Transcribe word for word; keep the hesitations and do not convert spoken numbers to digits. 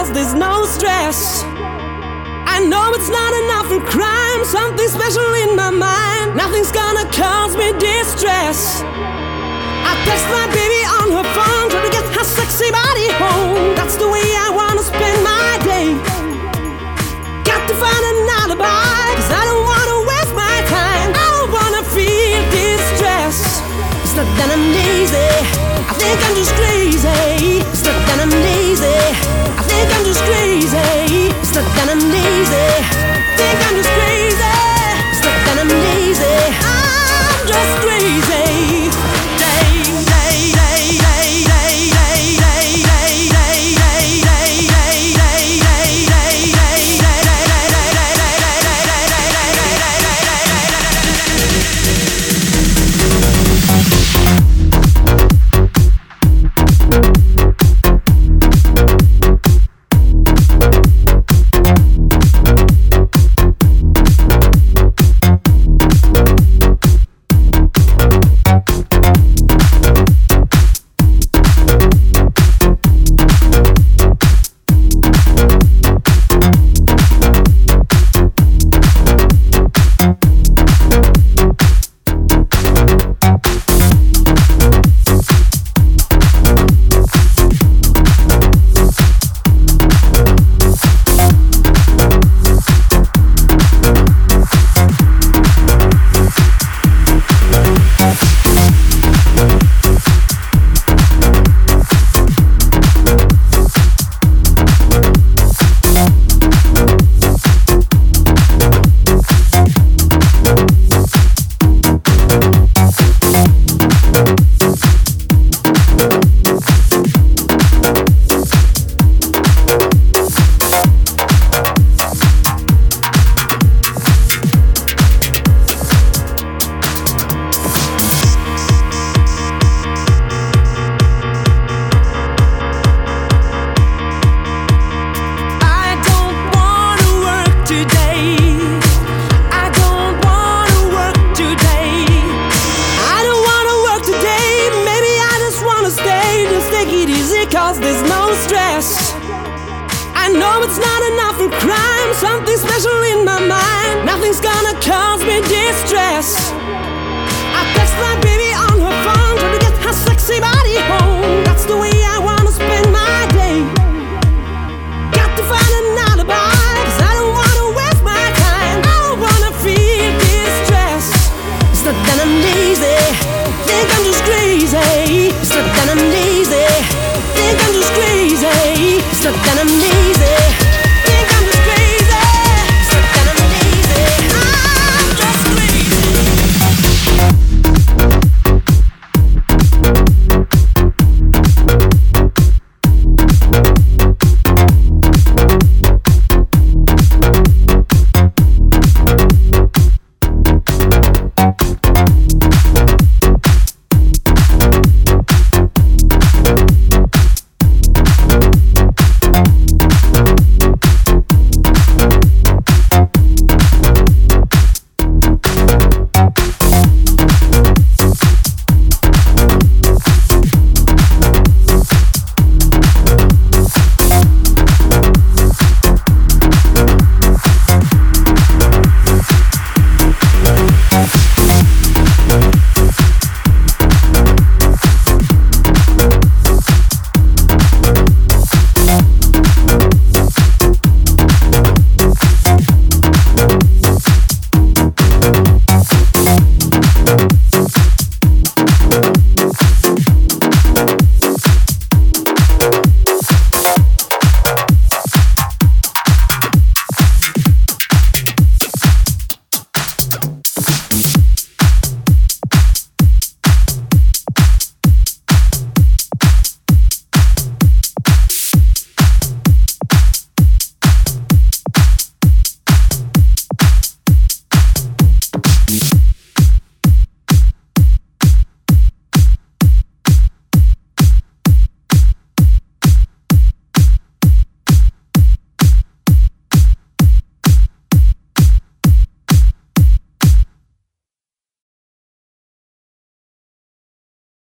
cause there's no stress. I know it's not enough for crime, something special in my mind. Nothing's gonna cause me distress. I text my baby on her phone, trying to get her sexy body home. That's the way I wanna spend my day. Got to find an alibi, cause I don't wanna waste my time. I don't wanna feel distress. It's not that I'm lazy, I think I'm just crazy. It's not that I'm lazy, I think I'm just crazy. It's not that I'm lazy, I think I'm just crazy. It's not that I'm lazy, I'm just crazy. Cause there's no stress. I know it's not enough for crime, something special in my mind. Nothing's gonna cause me distress. I text my baby on her phone, trying to get her sexy body home. That's the way I wanna spend my day. Got to find an alibi, cause I don't wanna waste my time. I don't wanna feel distress. It's not that I'm lazy, think I'm just crazy. It's not that I'm lazy, think I'm just crazy. It's not that I'm lazy.